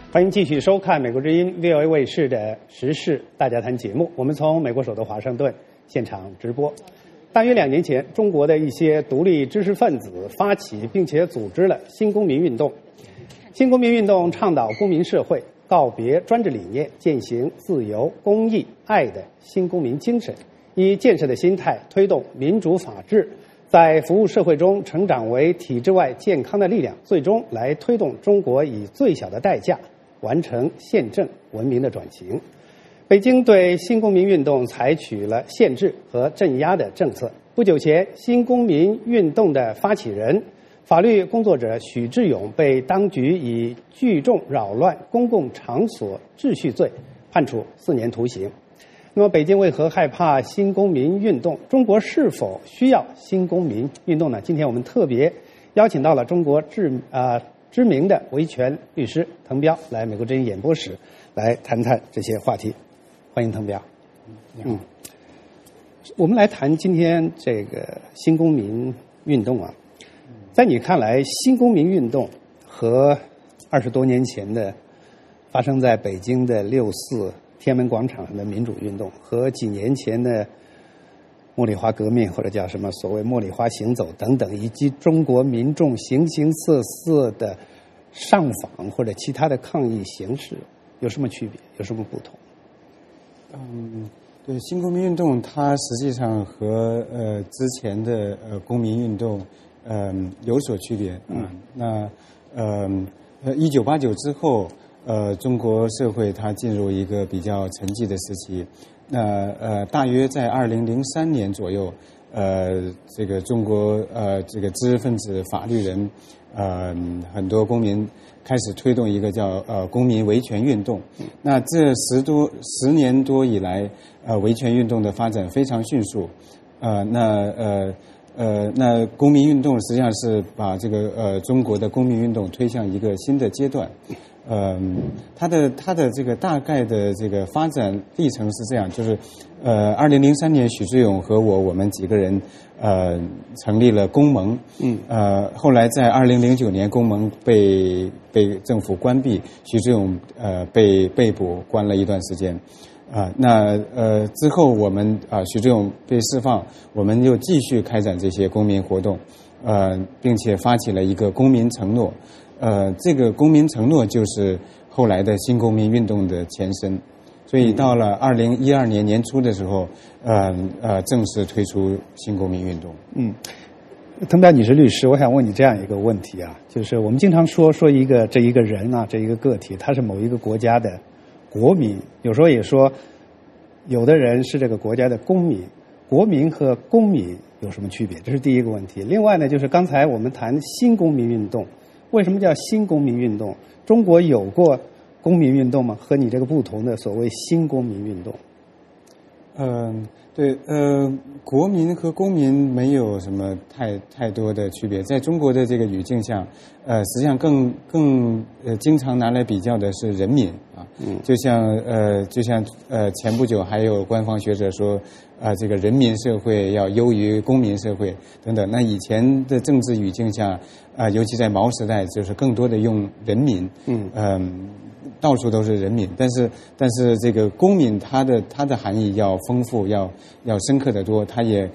欢迎继续收看美国之音 VOA 卫视的时事大家谈节目。我们从美国首都华盛顿现场直播。大约2年前，中国的一些独立知识分子发起并且组织了新公民运动。新公民运动倡导公民社会，告别专制理念，践行自由、公益、爱的新公民精神，以建设的心态推动民主法治，在服务社会中成长为体制外健康的力量，最终来推动中国以最小的代价完成宪政文明的转型。北京对新公民运动采取了限制和镇压的政策。不久前，新公民运动的发起人、法律工作者许志勇被当局以聚众扰乱公共场所秩序罪判处4年徒刑。那么，北京为何害怕新公民运动？中国是否需要新公民运动呢？今天我们特别邀请到了中国知名的维权律师滕彪来美国之音演播室来谈谈这些话题。欢迎滕彪。我们来谈今天这个新公民运动啊。在你看来，新公民运动和20多年前的发生在北京的6·4天安门广场上的民主运动，和几年前的茉莉花革命或者叫什么所谓茉莉花行走等等，以及中国民众形形色色的上访或者其他的抗议形式，有什么区别？有什么不同？ 对，新公民运动它实际上和之前的公民运动有所区别。1989之后，中国社会它进入一个比较沉寂的时期。大约在2003年左右，这个中国这个知识分子、法律人，很多公民开始推动一个叫公民维权运动。那这10年多以来，维权运动的发展非常迅速。那公民运动实际上是把这个中国的公民运动推向一个新的阶段。它的这个大概的这个发展历程是这样，就是2003年许志勇和我们几个人成立了公盟。后来在2009年公盟被政府关闭，许志勇被捕关了一段时间。之后我们许志勇被释放，我们又继续开展这些公民活动，并且发起了一个公民承诺。这个公民承诺就是后来的新公民运动的前身，所以到了2012年年初的时候，正式推出新公民运动。 滕彪，你是律师，我想问你这样一个问题啊，就是我们经常说这一个人啊，这一个个体，他是某一个国家的国民，有时候也说有的人是这个国家的公民。国民和公民有什么区别？这是第一个问题。另外呢，就是刚才我们谈新公民运动，为什么叫新公民运动？中国有过公民运动吗？和你这个不同的所谓新公民运动。 对，国民和公民没有什么太多的区别。在中国的这个语境下，实际上更经常拿来比较的是人民啊。就像前不久还有官方学者说，这个人民社会要优于公民社会等等。那以前的政治语境下，尤其在毛时代，就是更多的用人民。到处都是人民，但是这个公民它的含义要丰富，要深刻得多。它也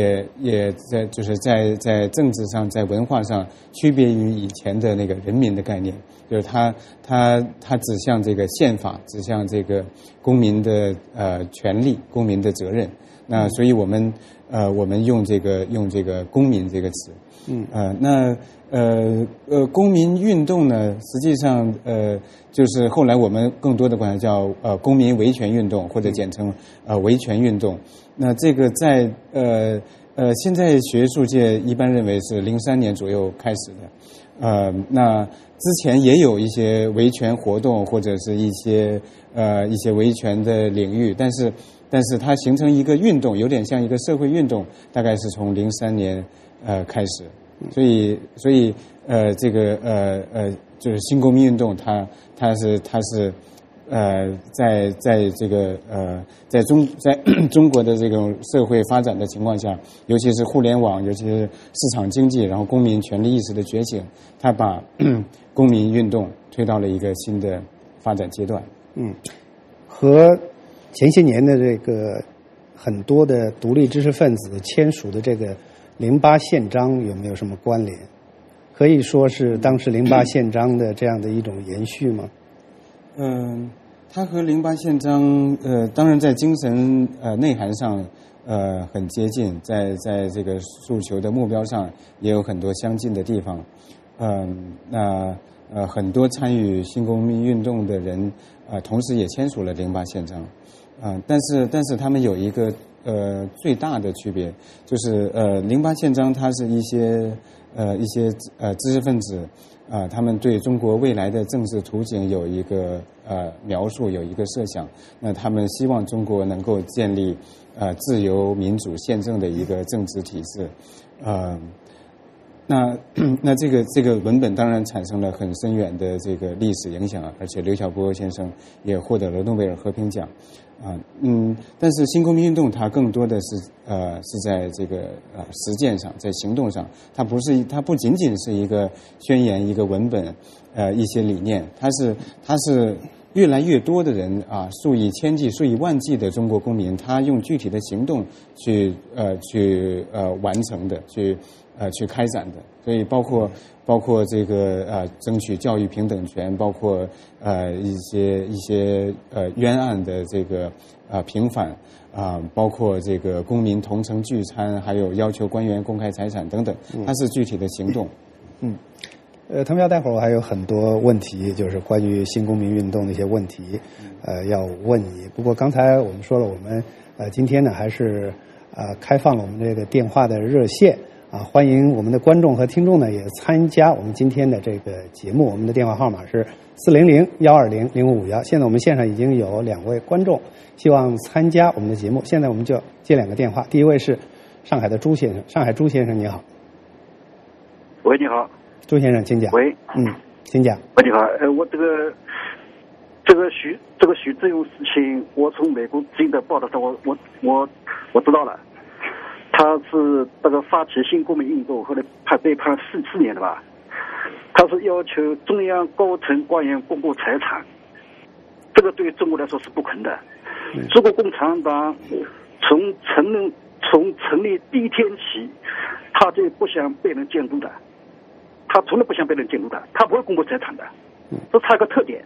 在政治上，在文化上区别于以前的那个人民的概念，就是它指向这个宪法，指向这个公民的权利、公民的责任。那所以我们用这个公民这个词。公民运动呢，实际上就是后来我们更多的管它叫公民维权运动，或者简称维权运动。那这个在现在学术界一般认为是03年左右开始的。那之前也有一些维权活动，或者是一些维权的领域，但是它形成一个运动，有点像一个社会运动，大概是从03年开始。所以这个就是新公民运动，它是在这个在中国的这种社会发展的情况下，尤其是互联网，尤其是市场经济，然后公民权利意识的觉醒，它把公民运动推到了一个新的发展阶段。 和前些年的这个很多的独立知识分子签署的这个08宪章有没有什么关联？可以说是当时08宪章的这样的一种延续吗？ 它和08宪章当然在精神内涵上很接近，在这个诉求的目标上也有很多相近的地方。很多参与新公民运动的人同时也签署了08宪章。但是他们有一个最大的区别，就是08宪章它是一些知识分子他们对中国未来的政治图景有一个描述，有一个设想。那他们希望中国能够建立自由民主宪政的一个政治体制。那这个文本当然产生了很深远的这个历史影响，而且刘晓波先生也获得了诺贝尔和平奖。但是新公民运动它更多的是在这个实践上，在行动上，它不仅仅是一个宣言，一个文本，一些理念，它是越来越多的人数以千计、数以万计的中国公民，他用具体的行动去完成的，去开展的。所以包括这个争取教育平等权，包括一些冤案的这个平反包括这个公民同城聚餐，还有要求官员公开财产等等，它是具体的行动。 滕彪，待会儿我还有很多问题，就是关于新公民运动的一些问题，要问你。不过刚才我们说了，我们今天呢还是开放了我们这个电话的热线。欢迎我们的观众和听众呢也参加我们今天的这个节目。我们的电话号码是400-120-0551。现在我们线上已经有2位观众希望参加我们的节目，现在我们就接2个电话。第一位是上海的朱先生。上海朱先生你好。 喂，你好。 朱先生请讲。 喂。 请讲。 喂，你好。我这个徐志勇事情，我从美国最近的报道上，我知道了。他是这个发起新公民运动，后来被判4年的吧？他是要求中央高层官员公布财产，这个对中国来说是不可能的。中国共产党从成立第一天起，他就不想被人监督的，他从来不想被人监督的，他不会公布财产的，这是他一个特点。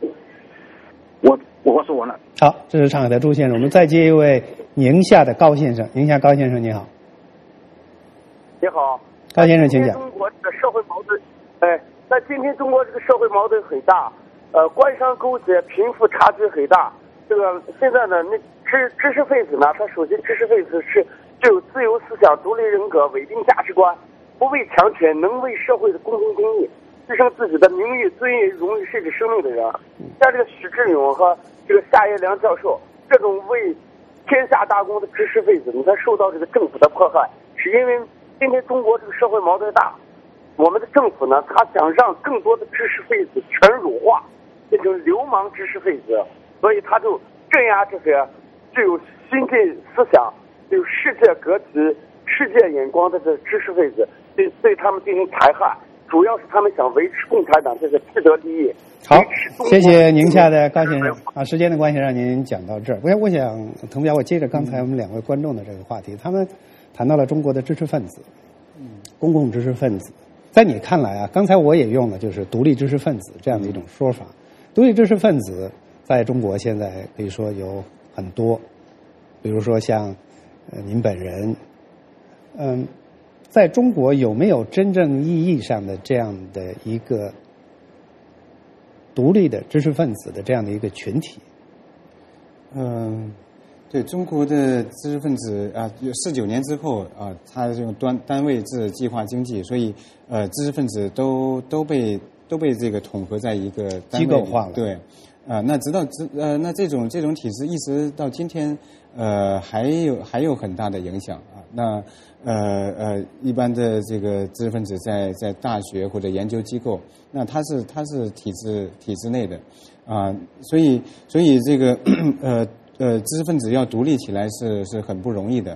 我话说完了。 好，这是上海的朱先生。我们再接一位宁夏的高先生。宁夏高先生你好。 你好， 高先生请讲。 中国这个社会矛盾，那今天中国这个社会矛盾很大，官商勾结，贫富差距很大。这个现在呢，那知识分子呢，他首先知识分子是具有自由思想、独立人格、稳定价值观，不为强权，能为社会的公平公义牺牲自己的名誉、尊严、荣誉甚至生命的人，像这个许志勇和这个夏业良教授这种为天下大公的知识分子，你看受到这个政府的迫害，是因为今天中国这个社会矛盾大，我们的政府呢，他想让更多的知识分子全辱化，变成流氓知识分子，所以他就镇压这些具有先进思想、有世界格局、世界眼光的这知识分子，对他们进行残害。主要是他们想维持共产党这个既得利益。 好，谢谢宁夏的高先生。时间的关系让您讲到这儿。我想滕彪，我接着刚才我们2位观众的这个话题，他们谈到了中国的知识分子，公共知识分子。在你看来刚才我也用了就是独立知识分子这样的一种说法。独立知识分子在中国现在可以说有很多，比如说像您本人，在中国有没有真正意义上的这样的一个独立的知识分子的这样的一个群体？ 对，中国的知识分子49年之后他用单位制计划经济，所以知识分子都被这个统合在一个单位里， 机构化了。对， 那那这种体制一直到今天还有很大的影响那一般的这个知识分子在大学或者研究机构，那他是体制内的所以这个知识分子要独立起来是很不容易的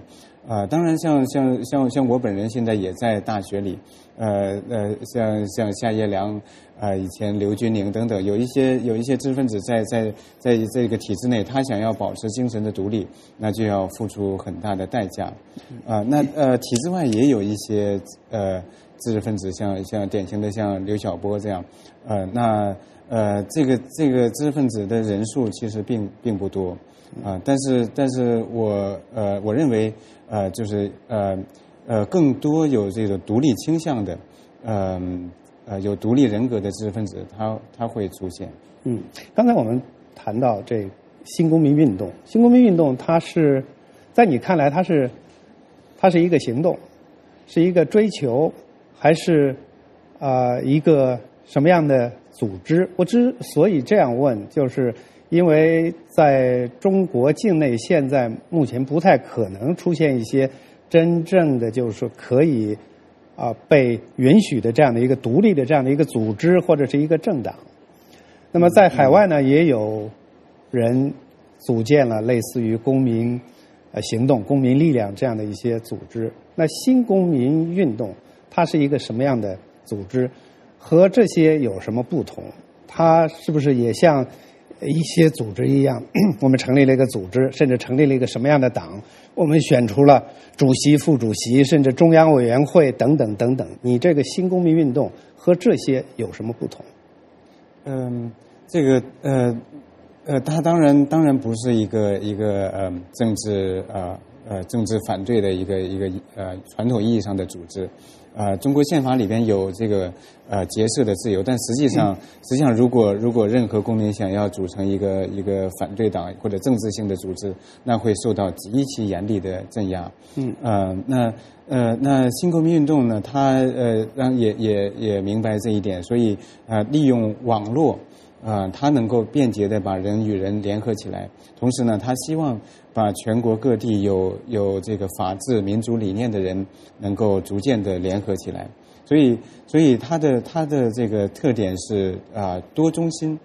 当然像我本人现在也在大学里，像夏业良，以前刘军宁等等，有一些知识分子在这个体制内，他想要保持精神的独立，那就要付出很大的代价。体制外也有一些知识分子，像典型的像刘晓波这样，这个知识分子的人数其实并不多。但是我认为就是更多有这个独立倾向的有独立人格的知识分子，他会出现。 刚才我们谈到这新公民运动，新公民运动它是在你看来它是一个行动，是一个追求，还是一个什么样的组织？我之所以这样问，就是因为在中国境内现在目前不太可能出现一些真正的就是说可以被允许的这样的一个独立的这样的一个组织或者是一个政党。那么在海外呢，也有人组建了类似于公民行动、公民力量这样的一些组织。那新公民运动它是一个什么样的组织？和这些有什么不同？它是不是也像一些组织一样，我们成立了一个组织，甚至成立了一个什么样的党，我们选出了主席、副主席，甚至中央委员会等等等等。你这个新公民运动和这些有什么不同？ 它当然不是一个政治反对的一个传统意义上的组织。中国宪法里边有这个结社的自由，但实际上如果任何公民想要组成一个反对党或者政治性的组织，那会受到极其严厉的镇压。那新公民运动呢，它也明白这一点，所以利用网络。他能够便捷地把人与人联合起来，同时呢，他希望把全国各地有这个法治民主理念的人能够逐渐地联合起来。所以他的这个特点是多中心，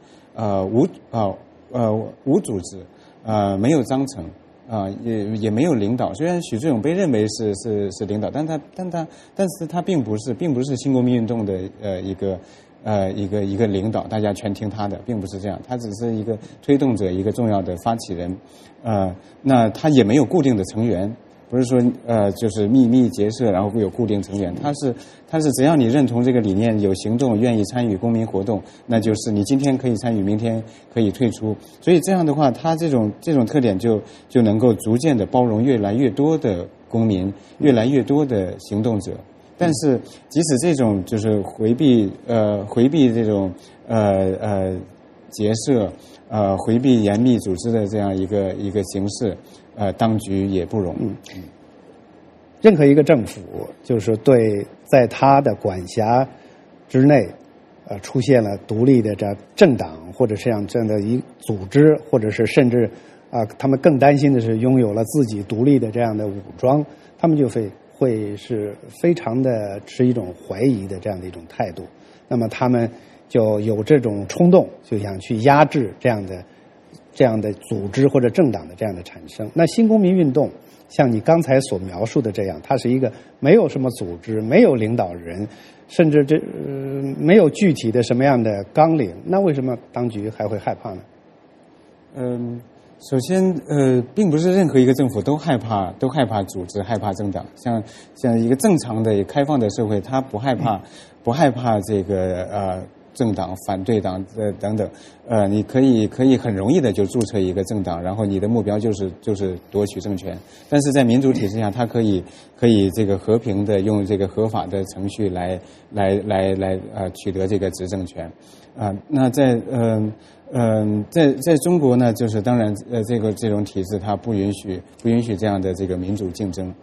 无组织，没有章程，也没有领导。虽然许志永被认为是领导，但是他并不是新公民运动的一个领导，大家全听他的，并不是这样。他只是一个推动者，一个重要的发起人。那他也没有固定的成员，不是说就是秘密结社，然后会有固定成员。他是只要你认同这个理念，有行动，愿意参与公民活动，那就是你今天可以参与，明天可以退出。所以这样的话，他这种特点就能够逐渐的包容越来越多的公民，越来越多的行动者。但是，即使这种就是回避这种结社回避严密组织的这样一个形式，当局也不容。 任何一个政府就是对在他的管辖之内，出现了独立的这政党或者这样的一组织，或者是甚至他们更担心的是拥有了自己独立的这样的武装，他们就会是非常的持一种怀疑的这样的一种态度。那么他们就有这种冲动，就想去压制这样的组织或者政党的这样的产生。那新公民运动像你刚才所描述的这样，它是一个没有什么组织，没有领导人，甚至没有具体的什么样的纲领，那为什么当局还会害怕呢？ 首先，并不是任何一个政府都害怕组织，害怕政党。像一个正常的开放的社会，他不害怕这个政党、反对党等等。你可以很容易的就注册一个政党，然后你的目标就是夺取政权。但是在民主体制下，它可以这个和平的用这个合法的程序来取得这个执政权。那在中国呢，就是当然这种体制它不允许这样的这个民主竞争。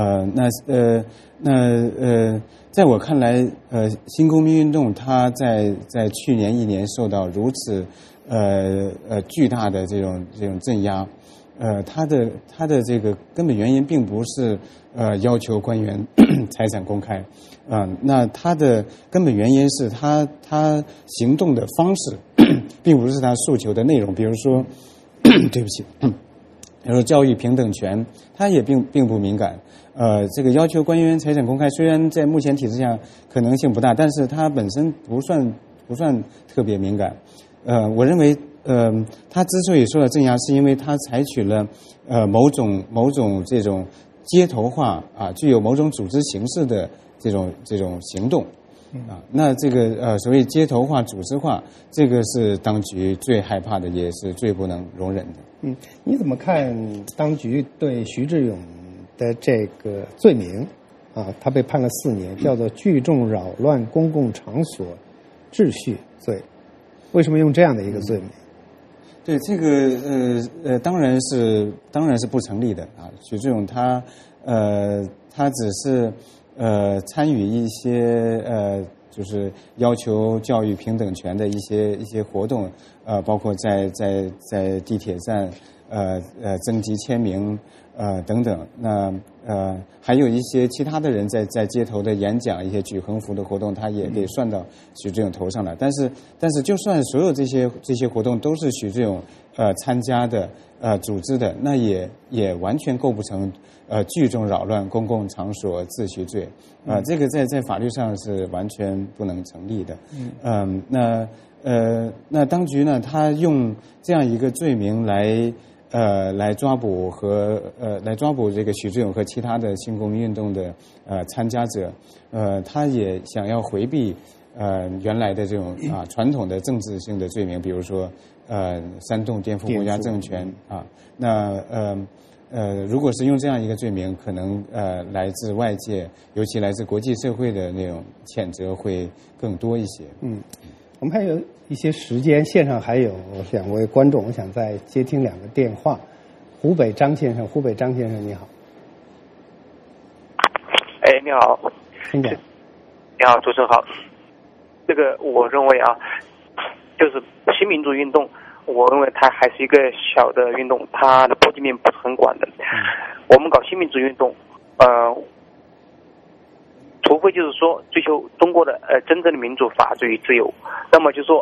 在我看来，新公民运动它在去年1年受到如此巨大的这种镇压，它的这个根本原因并不是要求官员财产公开，那它的根本原因是他行动的方式，并不是他诉求的内容。比如说，对不起， 比如说教育平等权，它也并不敏感。这个要求官员财产公开，虽然在目前体制下可能性不大，但是它本身不算特别敏感。我认为，它之所以受到镇压，是因为它采取了某种这种街头化啊，具有某种组织形式的这种行动。那这个所谓街头化、组织化，这个是当局最害怕的，也是最不能容忍的。 你怎么看当局对徐志勇的这个罪名啊？他被判了4年，叫做聚众扰乱公共场所秩序罪。为什么用这样的一个罪名？ 对这个当然是不成立的啊。徐志勇他只是参与一些就是要求教育平等权的一些活动，包括在地铁站征集签名等等。那还有一些其他的人在街头的演讲，一些举横幅的活动，他也给算到徐志勇头上了。但是就算所有这些活动都是徐志勇参加的组织的，那也完全构不成聚众扰乱公共场所秩序罪这个在法律上是完全不能成立的。那当局呢，他用这样一个罪名来抓捕这个徐志勇和其他的新公民运动的参加者，他也想要回避原来的这种传统的政治性的罪名，比如说煽动颠覆国家政权啊。那如果是用这样一个罪名，可能来自外界，尤其来自国际社会的那种谴责会更多一些。 我们还有一些时间，线上还有2位观众，我想再接听2个电话。湖北张先生，你好。 你好。 请讲。 你好，主持人好。这个我认为啊，就是新民主运动，我认为它还是一个小的运动，它的波及面不是很广的。我们搞新民主运动，除非就是说追求中国的真正的民主、法治与自由，那么就说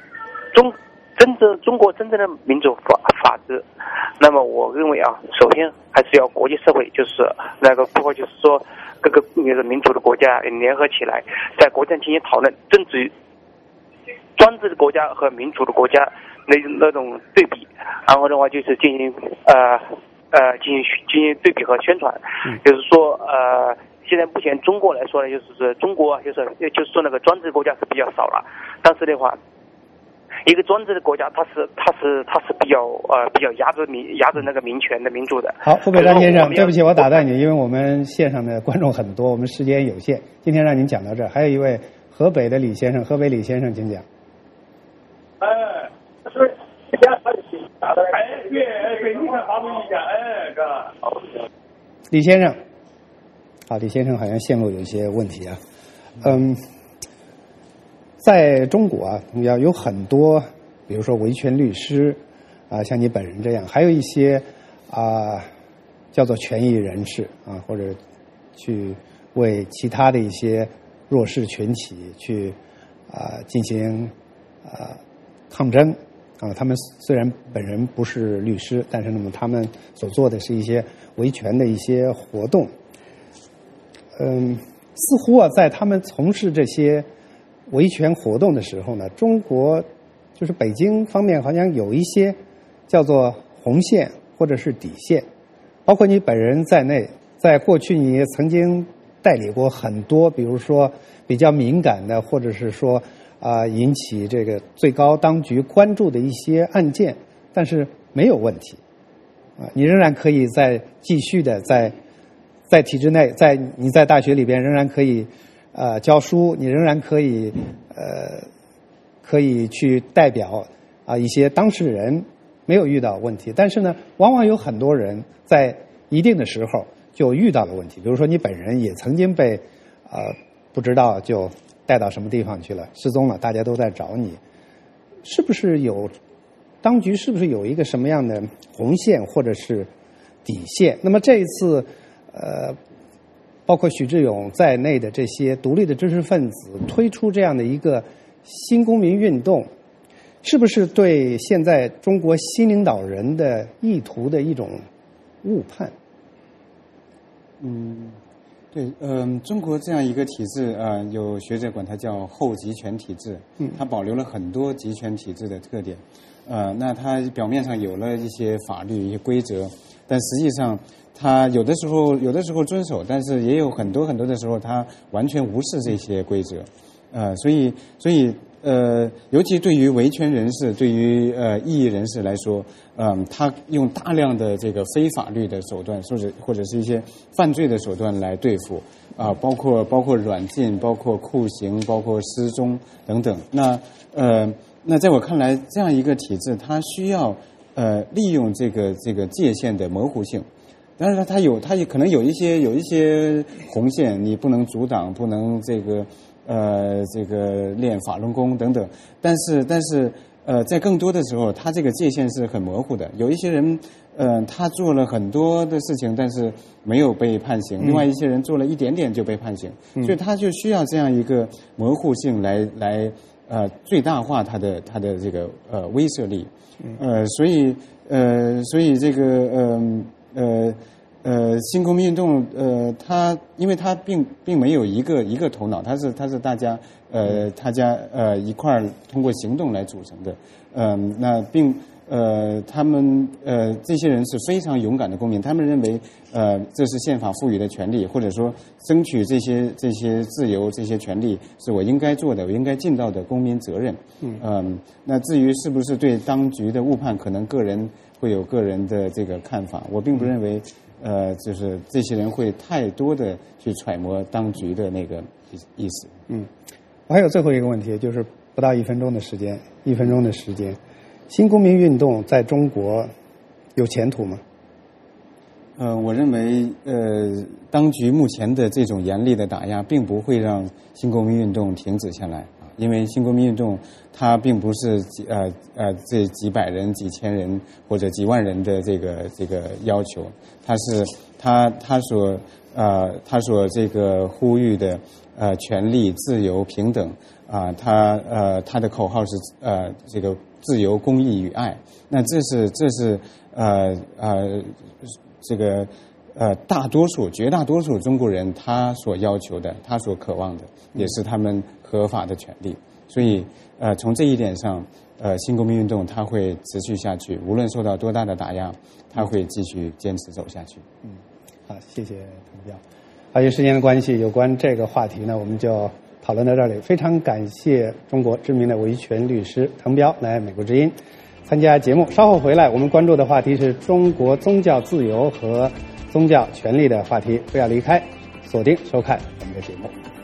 中国真正的民主法治，那么我认为啊，首先还是要国际社会，就是包括就是说各个民主的国家联合起来，在国际上进行讨论政治专制的国家和民主的国家那种对比，然后的话就是进行对比和宣传，就是说现在目前中国来说呢，就是中国就是说那个专制国家是比较少了，但是的话，一个专制的国家，它是比较压制那个民权的民主的。 好，湖北张先生，对不起，我打断你，因为我们线上的观众很多，我们时间有限，今天让您讲到这儿。还有一位河北的李先生，李先生，请讲。李先生，好，李先生好像线路有一些问题啊。在中国啊，要有很多，比如说维权律师啊，像你本人这样，还有一些叫做权益人士啊，或者去为其他的一些弱势群体去进行抗争啊。他们虽然本人不是律师，但是那么他们所做的是一些维权的一些活动。似乎啊，在他们从事这些维权活动的时候呢，中国就是北京方面好像有一些叫做红线或者是底线，包括你本人在内，在过去你也曾经代理过很多，比如说比较敏感的，或者是说引起这个最高当局关注的一些案件，但是没有问题你仍然可以继续的在体制内，你在大学里边仍然可以教书，你仍然可以去代表一些当事人，没有遇到问题。但是呢，往往有很多人在一定的时候就遇到了问题，比如说你本人也曾经被不知道就带到什么地方去了，失踪了，大家都在找你，是不是当局是不是有一个什么样的红线或者是底线？那么这一次包括许志勇在内的这些独立的知识分子推出这样的一个新公民运动， 是不是对现在中国新领导人的意图的一种误判？ 对，中国这样一个体制，有学者管它叫后集权体制，它保留了很多集权体制的特点，那它表面上有了一些法律、一些规则，但实际上它有的时候遵守，但是也有很多的时候，它完全无视这些规则，所以尤其对于维权人士、对于异议人士来说，他用大量的这个非法律的手段，或者是一些犯罪的手段来对付，包括软禁、包括酷刑、包括失踪等等。那在我看来，这样一个体制，它需要利用这个界限的模糊性。当然，它也可能有一些红线，你不能阻挡，不能这个练法轮功等等，但是在更多的时候，他这个界限是很模糊的。有一些人，他做了很多的事情，但是没有被判刑；另外一些人做了一点点就被判刑，所以他就需要这样一个模糊性来最大化他的这个威慑力。所以这个新公民运动，因为它并没有一个头脑，它是大家一块儿通过行动来组成的，他们这些人是非常勇敢的公民，他们认为这是宪法赋予的权利，或者说争取这些自由、这些权利是我应该做的，我应该尽到的公民责任。那至于是不是对当局的误判，可能个人会有个人的这个看法，我并不认为就是这些人会太多的去揣摩当局的那个意思。 我还有最后一个问题，就是不到1分钟的时间，新公民运动在中国有前途吗？ 我认为当局目前的这种严厉的打压，并不会让新公民运动停止下来。因为新公民运动它并不是这几百人、几千人或者几万人的这个要求，它是他所这个呼吁的权利、自由、平等他的口号是这个自由、公义与爱。那这是这个绝大多数中国人他所要求的，他所渴望的，也是他们合法的权利。所以从这一点上，新公民运动它会持续下去，无论受到多大的打压，它会继续坚持走下去。 好，谢谢滕彪。由于时间的关系，有关这个话题呢，我们就讨论到这里。非常感谢中国知名的维权律师滕彪来美国之音参加节目。稍后回来，我们关注的话题是中国宗教自由和宗教权利的话题。不要离开，锁定收看我们的节目。